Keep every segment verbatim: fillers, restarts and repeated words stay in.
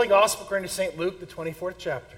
Holy Gospel according to Saint Luke, the twenty-fourth chapter.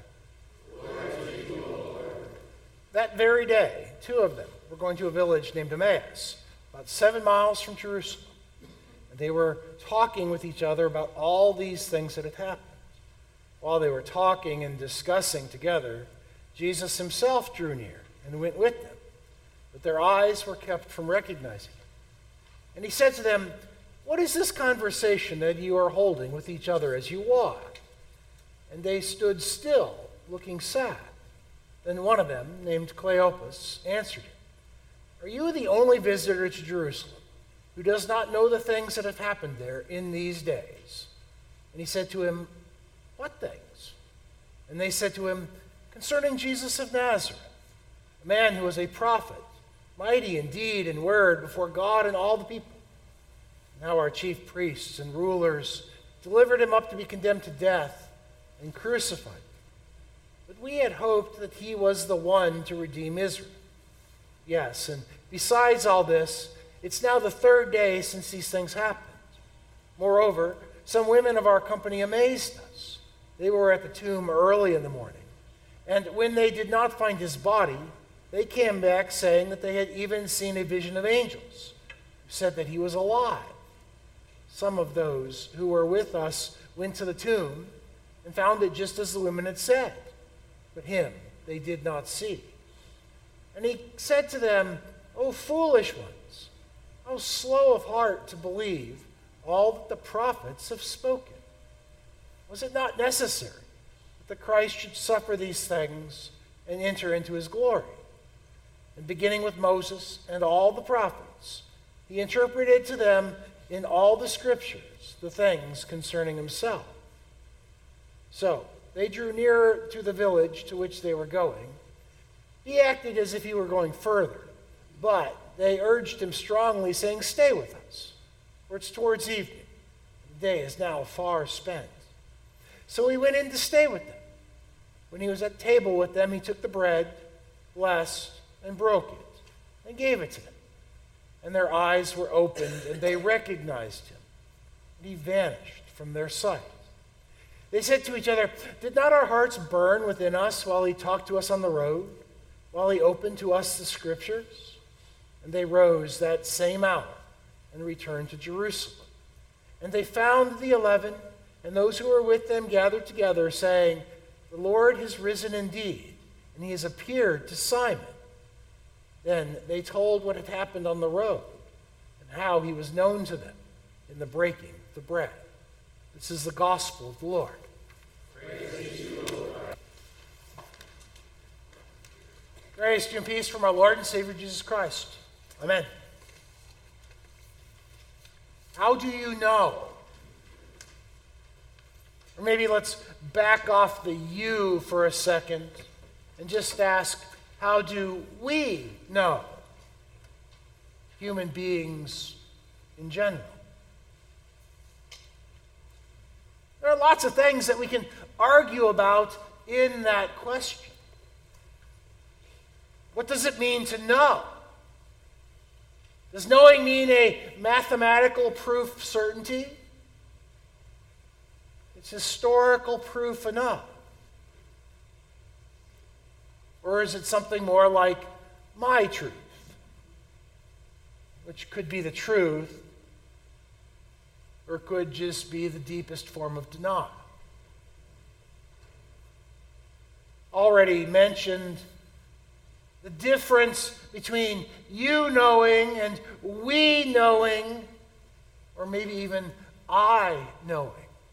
That very day, two of them were going to a village named Emmaus, about seven miles from Jerusalem. And they were talking with each other about all these things that had happened. While they were talking and discussing together, Jesus himself drew near and went with them, but their eyes were kept from recognizing him. And he said to them, "What is this conversation that you are holding with each other as you walk?" And they stood still, looking sad. Then one of them, named Cleopas, answered him, "Are you the only visitor to Jerusalem who does not know the things that have happened there in these days?" And he said to him, "What things?" And they said to him, "Concerning Jesus of Nazareth, a man who was a prophet, mighty in deed and word before God and all the people. Now our chief priests and rulers delivered him up to be condemned to death and crucified him. But we had hoped that he was the one to redeem Israel. Yes, and besides all this, it's now the third day since these things happened. Moreover, some women of our company amazed us. They were at the tomb early in the morning, and when they did not find his body, they came back saying that they had even seen a vision of angels who said that he was alive. Some of those who were with us went to the tomb and found it just as the women had said, but him they did not see." And he said to them, "O foolish ones, how slow of heart to believe all that the prophets have spoken. Was it not necessary that the Christ should suffer these things and enter into his glory?" And beginning with Moses and all the prophets, he interpreted to them in all the scriptures the things concerning himself. So they drew nearer to the village to which they were going. He acted as if he were going further, but they urged him strongly, saying, "Stay with us, for it's towards evening. The day is now far spent." So he went in to stay with them. When he was at table with them, he took the bread, blessed, and broke it, and gave it to them. And their eyes were opened, and they recognized him. And he vanished from their sight. They said to each other, "Did not our hearts burn within us while he talked to us on the road, while he opened to us the scriptures?" And they rose that same hour and returned to Jerusalem. And they found the eleven and those who were with them gathered together, saying, "The Lord has risen indeed, and he has appeared to Simon." Then they told what had happened on the road and how he was known to them in the breaking of the bread. This is the gospel of the Lord. Praise be to you, Lord. Grace to you and peace from our Lord and Savior Jesus Christ. Amen. How do you know? Or maybe let's back off the you for a second and just ask, how do we know? Human beings in general. There are lots of things that we can argue about in that question. What does it mean to know? Does knowing mean a mathematical proof certainty? It's historical proof enough. Or is it something more like my truth, which could be the truth, or could just be the deepest form of denial? Already mentioned the difference between you knowing and we knowing, or maybe even I knowing.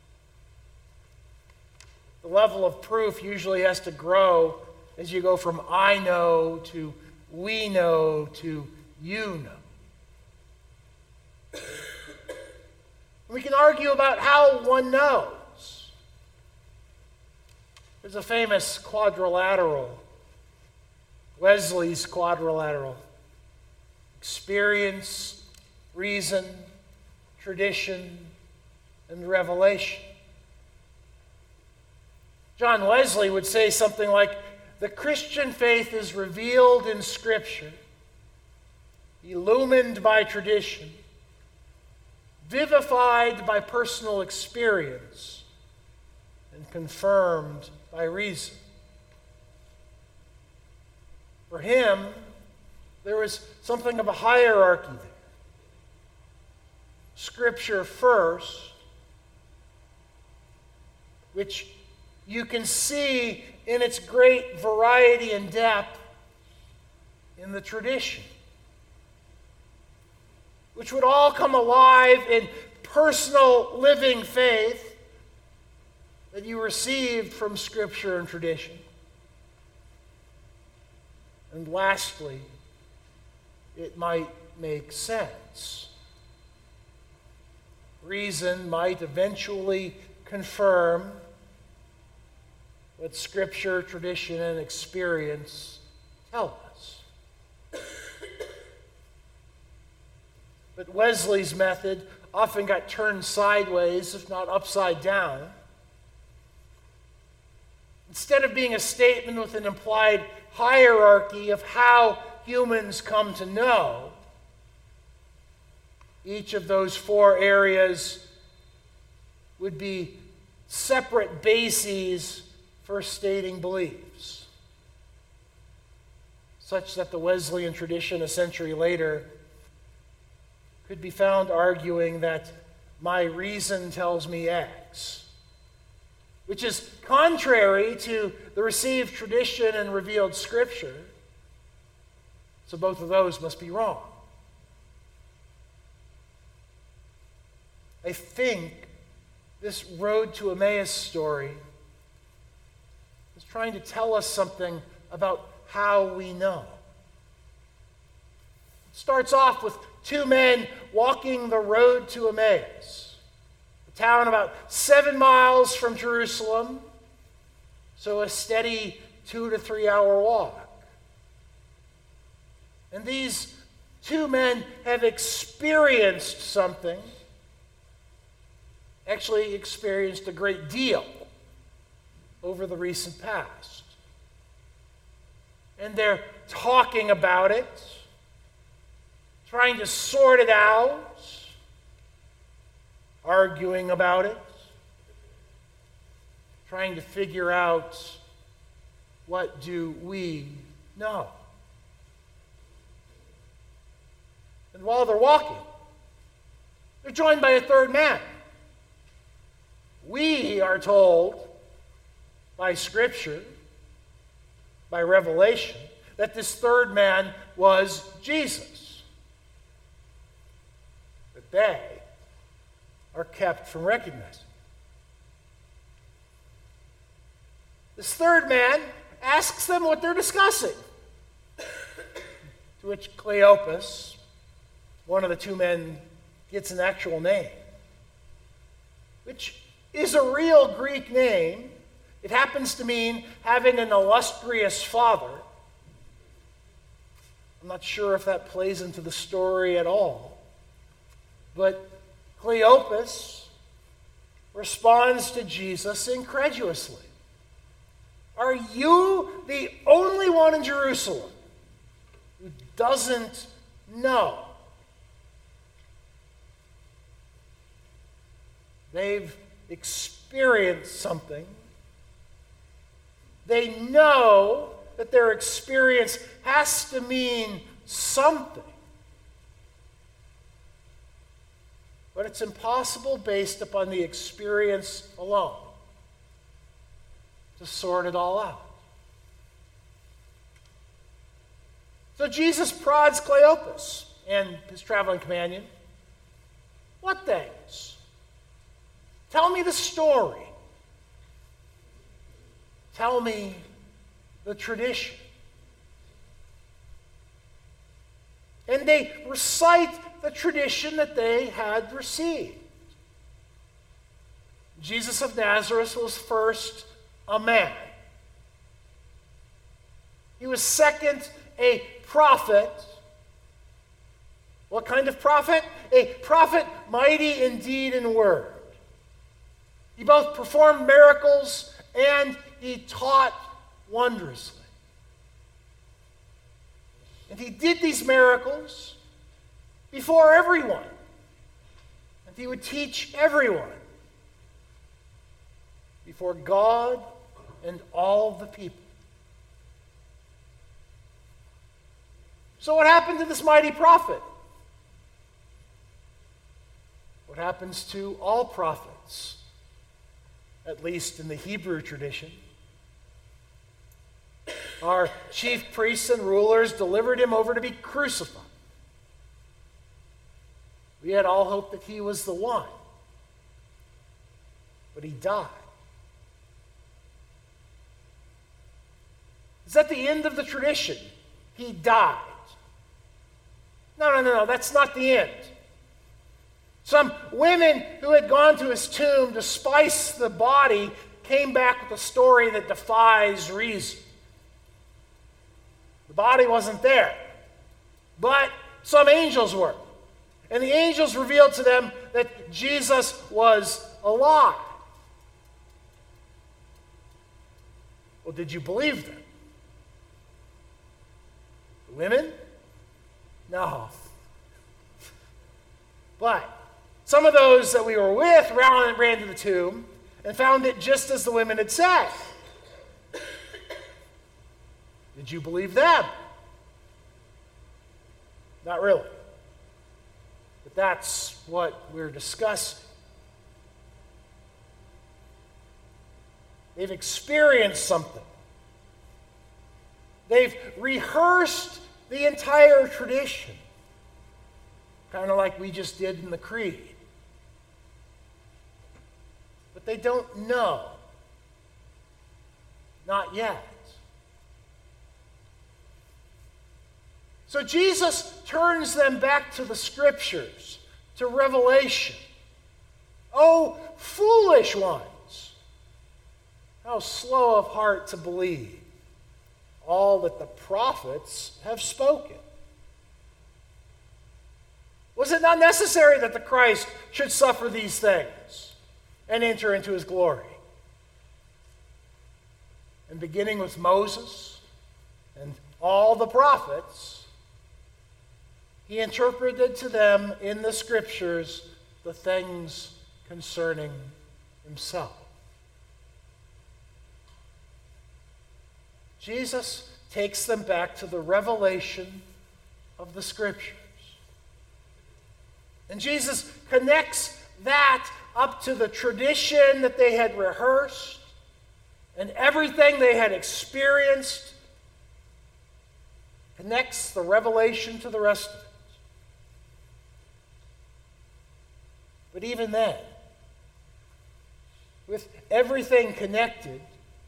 The level of proof usually has to grow as you go from I know to we know to you know. We can argue about how one knows. There's a famous quadrilateral, Wesley's quadrilateral: experience, reason, tradition, and revelation. John Wesley would say something like, the Christian faith is revealed in Scripture, illumined by tradition, vivified by personal experience, confirmed by reason. For him, there was something of a hierarchy there. Scripture first, which you can see in its great variety and depth in the tradition, which would all come alive in personal living faith that you received from Scripture and tradition. And lastly, it might make sense. Reason might eventually confirm what Scripture, tradition, and experience tell us. But Wesley's method often got turned sideways, if not upside down. Instead of being a statement with an implied hierarchy of how humans come to know, each of those four areas would be separate bases for stating beliefs, such that the Wesleyan tradition a century later could be found arguing that my reason tells me X, which is contrary to the received tradition and revealed Scripture. So both of those must be wrong. I think this Road to Emmaus story is trying to tell us something about how we know. It starts off with two men walking the road to Emmaus, a town about seven miles from Jerusalem, so a steady two to three hour walk. And these two men have experienced something, actually experienced a great deal over the recent past. And they're talking about it, trying to sort it out, arguing about it, trying to figure out, what do we know? And while they're walking, they're joined by a third man. We are told by Scripture, by revelation, that this third man was Jesus. But they are kept from recognizing. This third man asks them what they're discussing, to which Cleopas, one of the two men, gets an actual name, which is a real Greek name. It happens to mean having an illustrious father. I'm not sure if that plays into the story at all. But Cleopas responds to Jesus incredulously. Are you the only one in Jerusalem who doesn't know? They've experienced something. They know that their experience has to mean something. But it's impossible based upon the experience alone to sort it all out. So Jesus prods Cleopas and his traveling companion. What things? Tell me the story. Tell me the tradition. And they recite the tradition that they had received. Jesus of Nazareth was first a man. He was second a prophet. What kind of prophet? A prophet mighty in deed and word. He both performed miracles and he taught wondrously. And he did these miracles before everyone. And he would teach everyone. before God and all the people. So what happened to this mighty prophet? What happens to all prophets, at least in the Hebrew tradition? Our chief priests and rulers delivered him over to be crucified. We had all hoped that he was the one, but he died. Is that the end of the tradition? He died. No, no, no, no, that's not the end. Some women who had gone to his tomb to spice the body came back with a story that defies reason. The body wasn't there, but some angels were. And the angels revealed to them that Jesus was alive. Well, did you believe them? The women? No. But some of those that we were with ran, ran to the tomb and found it just as the women had said. Did you believe them? Not really. But that's what we're discussing. They've experienced something. They've rehearsed the entire tradition, kind of like we just did in the Creed. But they don't know. Not yet. So Jesus turns them back to the Scriptures, to Revelation. Oh, foolish ones, how slow of heart to believe all that the prophets have spoken. Was it not necessary that the Christ should suffer these things and enter into his glory? And beginning with Moses and all the prophets, he interpreted to them in the Scriptures the things concerning himself. Jesus takes them back to the revelation of the Scriptures. And Jesus connects that up to the tradition that they had rehearsed and everything they had experienced, connects the revelation to the rest of it. But even then, with everything connected,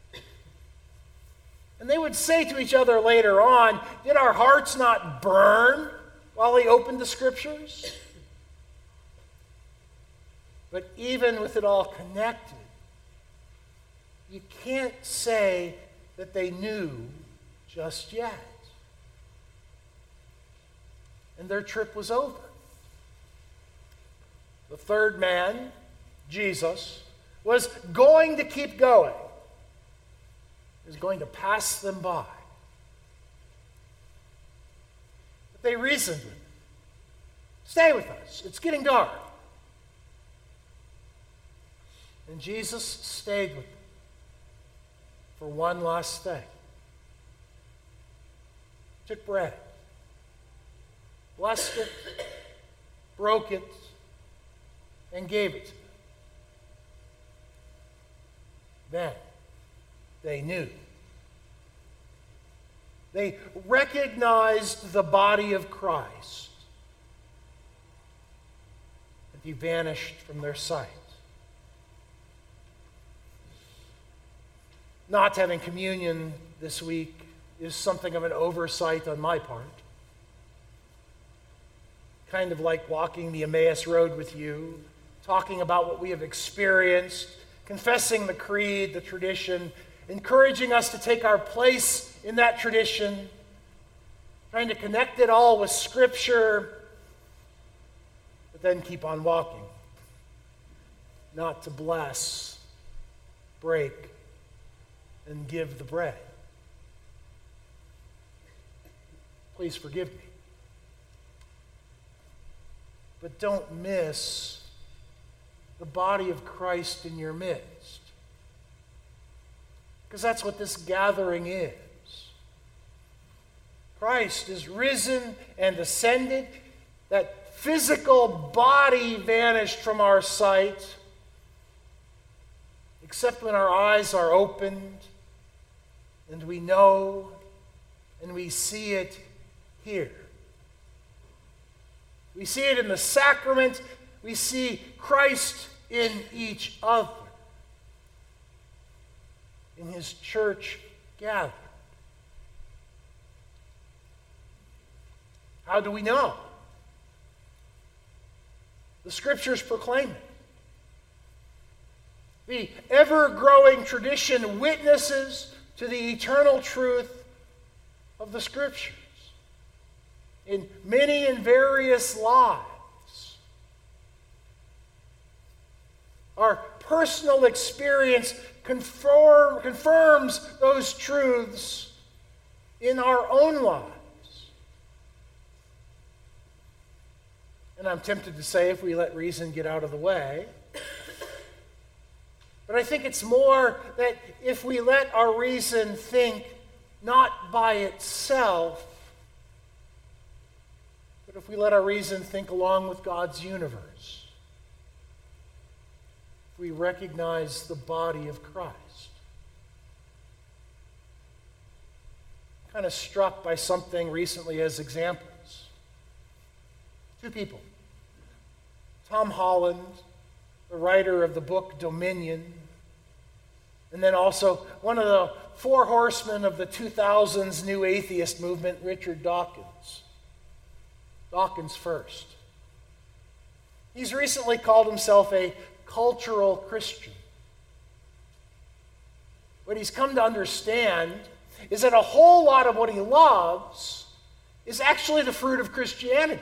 and they would say to each other later on, did our hearts not burn while he opened the Scriptures? But even with it all connected, you can't say that they knew just yet. And their trip was over. The third man, Jesus, was going to keep going. He was going to pass them by. But they reasoned with him. Stay with us. It's getting dark. And Jesus stayed with them for one last thing. Took bread, blessed it, broke it, and gave it to them. Then they knew. They recognized the body of Christ, and he vanished from their sight. Not having communion this week is something of an oversight on my part. Kind of like walking the Emmaus Road with you, talking about what we have experienced, confessing the creed, the tradition, encouraging us to take our place in that tradition, trying to connect it all with Scripture, but then keep on walking. Not to bless, break, and give the bread. Please forgive me. But don't miss the body of Christ in your midst. Because that's what this gathering is. Christ is risen and ascended. That physical body vanished from our sight, except when our eyes are opened and we know and we see it here. We see it in the sacrament. We see Christ in each other, in his church gathered. How do we know? The Scriptures proclaim it. The ever-growing tradition witnesses to the eternal truth of the Scriptures in many and various lives. Our personal experience conform, confirms those truths in our own lives. And I'm tempted to say if we let reason get out of the way. But I think it's more that if we let our reason think not by itself, but if we let our reason think along with God's universe, if we recognize the body of Christ. I'm kind of struck by something recently as examples. Two people. Tom Holland, the writer of the book Dominion, and then also one of the four horsemen of the two thousands New Atheist movement, Richard Dawkins. Dawkins first. He's recently called himself a cultural Christian. What he's come to understand is that a whole lot of what he loves is actually the fruit of Christianity.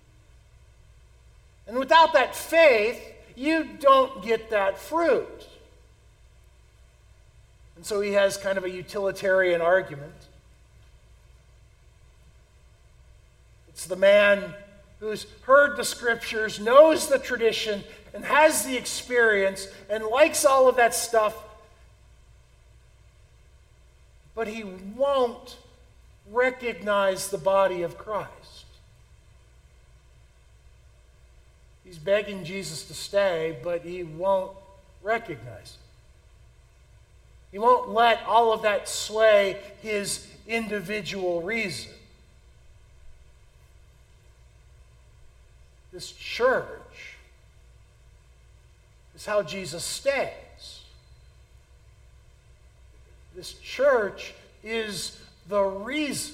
And without that faith, you don't get that fruit. And so he has kind of a utilitarian argument. It's the man who's heard the Scriptures, knows the tradition, and has the experience, and likes all of that stuff, but he won't recognize the body of Christ. He's begging Jesus to stay, but he won't recognize it. He won't let all of that sway his individual reason. This church is how Jesus stays. This church is the reason.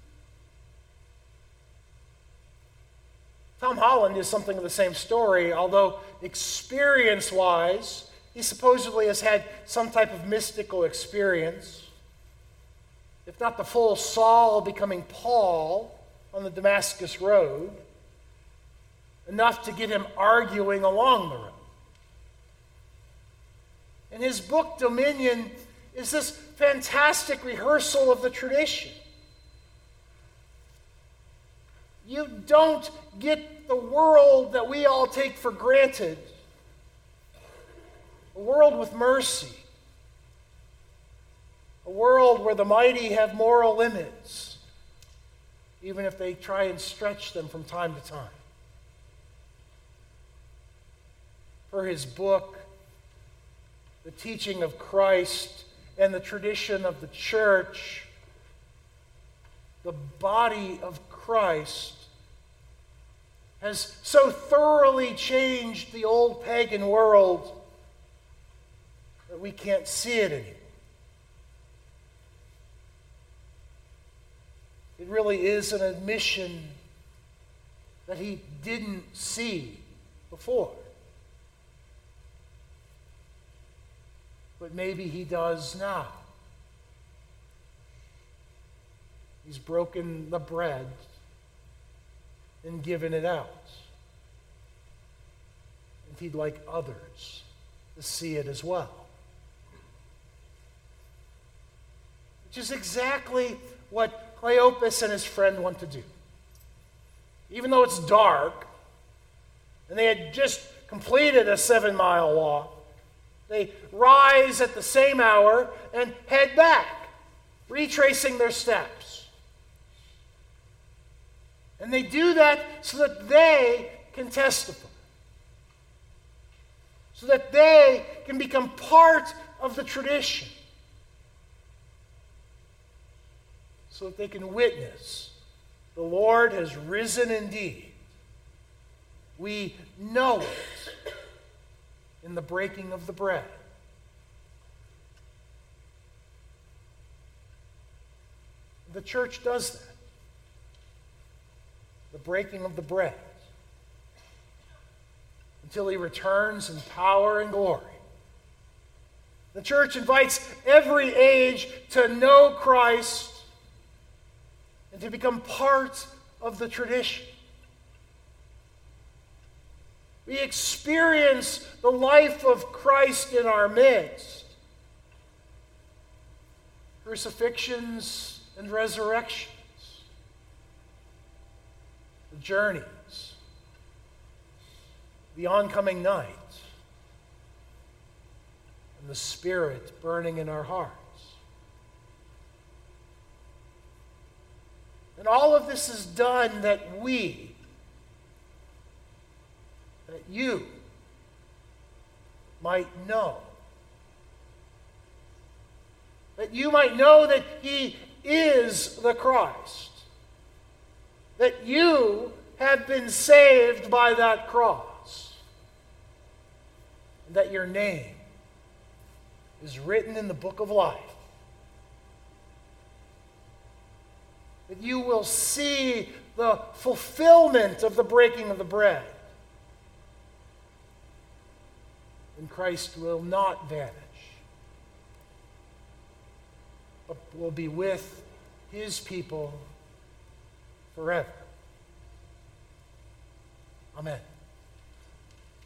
Tom Holland is something of the same story, although experience-wise, he supposedly has had some type of mystical experience, if not the full Saul becoming Paul on the Damascus Road, enough to get him arguing along the road. And his book, Dominion, is this fantastic rehearsal of the tradition. You don't get the world that we all take for granted. A world with mercy. A world where the mighty have moral limits, even if they try and stretch them from time to time. For his book, the teaching of Christ and the tradition of the church, the body of Christ has so thoroughly changed the old pagan world that we can't see it anymore. It really is an admission that he didn't see before. But maybe he does now. He's broken the bread and given it out. And he'd like others to see it as well. Which is exactly what Cleopas and his friend want to do. Even though it's dark, and they had just completed a seven-mile walk, They rise at the same hour and head back, retracing their steps. And they do that so that they can testify, so that they can become part of the tradition, so that they can witness the Lord has risen indeed. We know it in the breaking of the bread. The church does that. The breaking of the bread. Until he returns in power and glory. The church invites every age to know Christ and to become part of the tradition. We experience the life of Christ in our midst. Crucifixions and resurrections. The journeys. The oncoming night. And the Spirit burning in our hearts. And all of this is done that we, that you, might know. That you might know that he is the Christ. That you have been saved by that cross. And that your name is written in the book of life. That you will see the fulfillment of the breaking of the bread. And Christ will not vanish, but will be with his people forever. Amen.